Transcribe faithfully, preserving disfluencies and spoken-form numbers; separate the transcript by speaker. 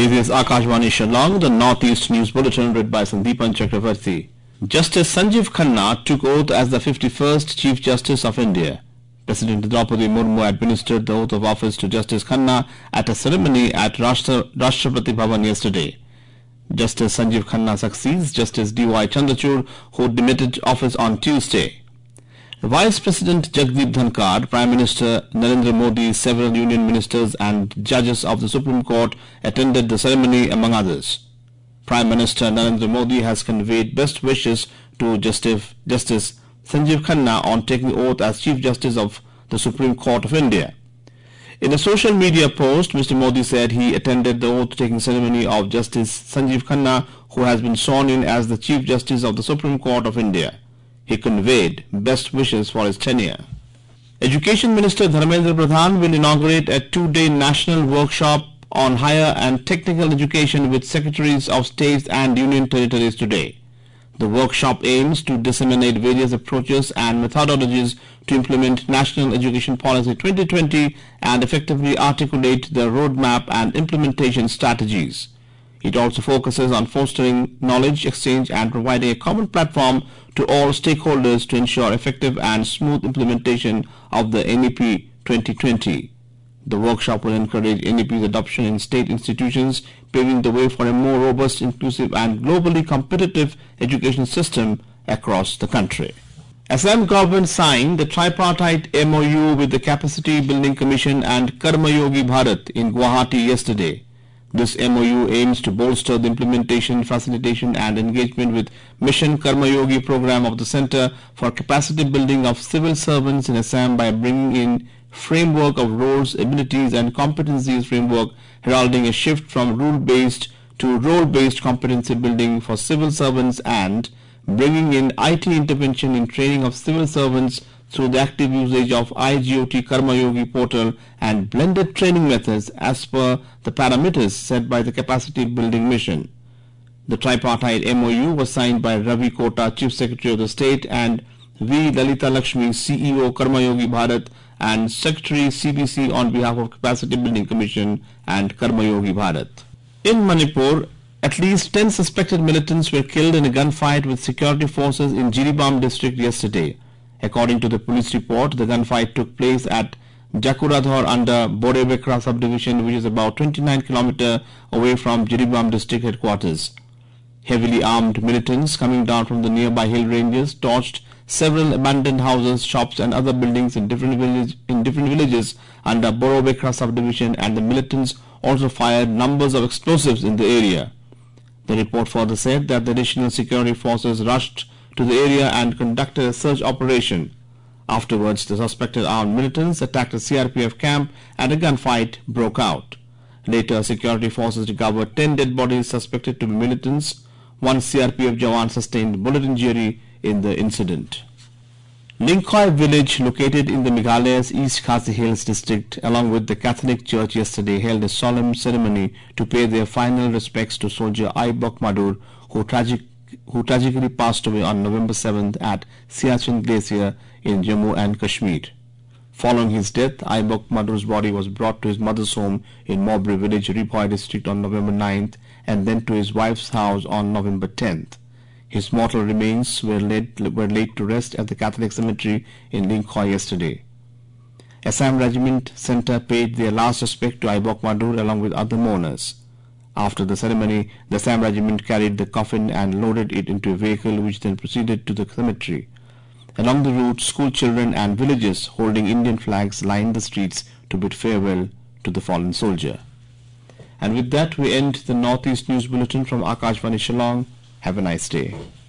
Speaker 1: This is Akashvani Shillong, the Northeast News Bulletin read by Sandeepan Chakravarti. Justice Sanjeev Khanna took oath as the fifty-first Chief Justice of India. President Draupadi Murmu administered the oath of office to Justice Khanna at a ceremony at Rashtra, Rashtrapati Bhavan yesterday. Justice Sanjeev Khanna succeeds Justice D Y Chandrachud, who demitted office on Tuesday. Vice President Jagdeep Dhankar, Prime Minister Narendra Modi, several union ministers and judges of the Supreme Court attended the ceremony, among others. Prime Minister Narendra Modi has conveyed best wishes to Justice, Justice Sanjeev Khanna on taking oath as Chief Justice of the Supreme Court of India. In a social media post, Mister Modi said he attended the oath-taking ceremony of Justice Sanjeev Khanna, who has been sworn in as the Chief Justice of the Supreme Court of India. He conveyed best wishes for his tenure. Education Minister Dharmendra Pradhan will inaugurate a two-day national workshop on higher and technical education with secretaries of states and union territories today. The workshop aims to disseminate various approaches and methodologies to implement National Education Policy twenty twenty and effectively articulate the roadmap and implementation strategies. It also focuses on fostering knowledge exchange and providing a common platform to all stakeholders to ensure effective and smooth implementation of the N E P twenty twenty. The workshop will encourage N E P's adoption in state institutions, paving the way for a more robust, inclusive and globally competitive education system across the country. Assam government signed the tripartite M O U with the Capacity Building Commission and Karma Yogi Bharat in Guwahati yesterday. This M O U aims to bolster the implementation, facilitation and engagement with Mission Karma Yogi program of the Center for Capacity Building of Civil Servants in Assam by bringing in framework of roles, abilities and competencies framework, heralding a shift from rule-based to role-based competency building for civil servants and bringing in I T intervention in training of civil servants through the active usage of I G O T Karma Yogi portal and blended training methods as per the parameters set by the Capacity Building Mission. The tripartite M O U was signed by Ravi Kota, Chief Secretary of the State, and V. Lalita Lakshmi, C E O Karma Yogi Bharat and Secretary C B C on behalf of Capacity Building Commission and Karma Yogi Bharat. In Manipur, at least ten suspected militants were killed in a gunfight with security forces in Jiribam district yesterday. According to the police report, the gunfight took place at Jakuradhar under Bodebekra subdivision, which is about twenty-nine kilometers away from Jiribam district headquarters. Heavily armed militants coming down from the nearby hill ranges torched several abandoned houses, shops and other buildings in different, village, in different villages under Bodebekra subdivision, and the militants also fired numbers of explosives in the area. The report further said that the additional security forces rushed to the area and conducted a search operation. Afterwards, the suspected armed militants attacked a C R P F camp and a gunfight broke out. Later, security forces recovered ten dead bodies suspected to be militants. One C R P F Jawan sustained bullet injury in the incident. Lingkhoi village, located in the Meghalaya's East Khasi Hills district, along with the Catholic Church yesterday held a solemn ceremony to pay their final respects to soldier Aibok Madur, who tragic who tragically passed away on November seventh at Siachen Glacier in Jammu and Kashmir. Following his death, Aibok Madur's body was brought to his mother's home in Mobri village, Riphoi district on November ninth and then to his wife's house on November tenth. His mortal remains were laid, were laid to rest at the Catholic cemetery in Lingkhoi yesterday. Assam Regiment Centre paid their last respect to Aibok Madur along with other mourners. After the ceremony, the Assam Regiment carried the coffin and loaded it into a vehicle which then proceeded to the cemetery. Along the route, school children and villagers holding Indian flags lined the streets to bid farewell to the fallen soldier. And with that, we end the Northeast News Bulletin from Akashvani Shillong. Have a nice day.